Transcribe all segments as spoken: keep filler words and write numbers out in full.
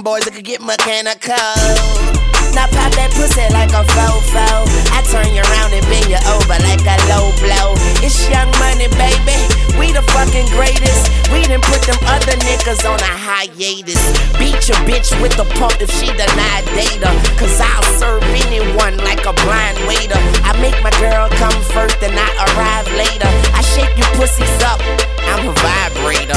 them boys that could get mechanical. Now pop that pussy like a fofo. I turn you around and bend you over like a low blow. It's Young Money, baby. We the fucking greatest. We done put them other niggas on a hiatus. Beat your bitch with the pump if she denied data. Cause I'll serve anyone like a blind waiter. I make my girl come first and I arrive later. I shake you pussies up, I'm a vibrator.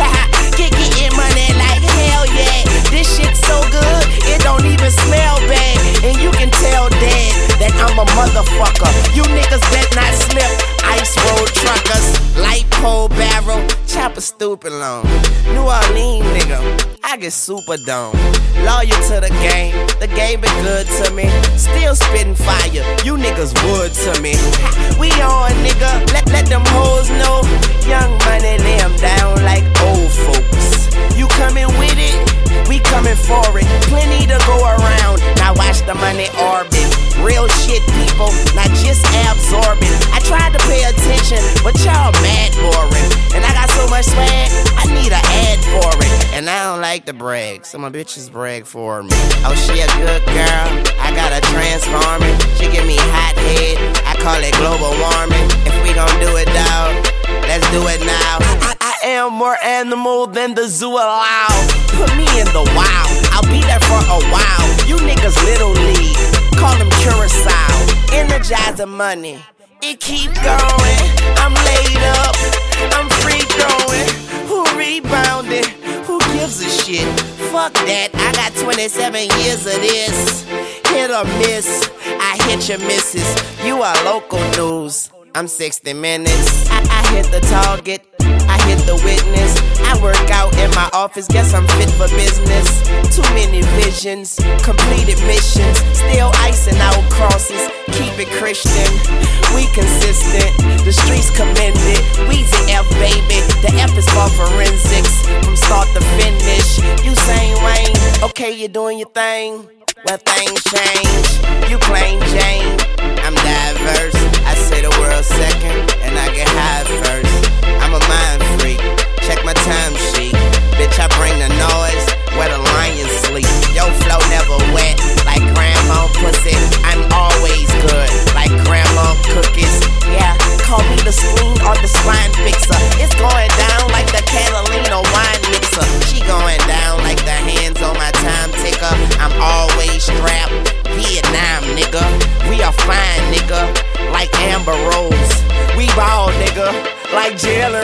Get getting money like hell yeah. This shit so good, it don't even smell bad. And you can tell dad that I'm a motherfucker. You niggas bet not slip. Ice road truckers, light pole barrel, chopper stupid long. New Orleans nigga, I get super dome. Loyal to the game, the game been good to me. Still spitting fire, you niggas wood to me. We on nigga, let, let them hoes know. Young Money lay them down like old folks. You coming with it? We coming for it. Plenty to go around. Now watch the money orbit. Real shit, people, not just absorbing. I tried to pay attention, but y'all mad boring. And I got so much swag, I need an ad for it. And I don't like to brag, so my bitches brag for me. Oh, she a good girl, I gotta transform it. She give me hot head, I call it global warming. If we gon' do it, dawg, let's do it now. I, I am more animal than the zoo allow. Put me in the wild, I'll be there for a while. You niggas little league, call them Curacao. Energizing money, it keep going. I'm laid up, I'm free throwing. Who rebounded? Who gives a shit? Fuck that, I got twenty-seven years of this. Hit or miss, I hit your misses. You are local news, I'm sixty minutes. I, I hit the target, I hit the witness. I work out in my office, guess I'm fit for business. Too many visions, completed missions. Still icing out crosses, keep it Christian. We consistent, the streets commend it. Weezy F, baby, the F is for forensics. From start to finish, you same Wayne. Okay, you're doing your thing, well things change. You plain Jane, I'm diverse. I say the world second, and I get high first. I'm a mind freak, check my time sheet. Bitch, I bring the noise where the lions sleep. Yo flow never wet, like grandma pussy. I'm always good, like grandma cookies. Yeah, call me the spleen or the spine fixer. It's going down like the Catalina wine mixer. She going down like the hands on my time ticker. I'm always strapped, Vietnam nigga. We are fine nigga, like Amber Rose. We ball nigga, like Jalen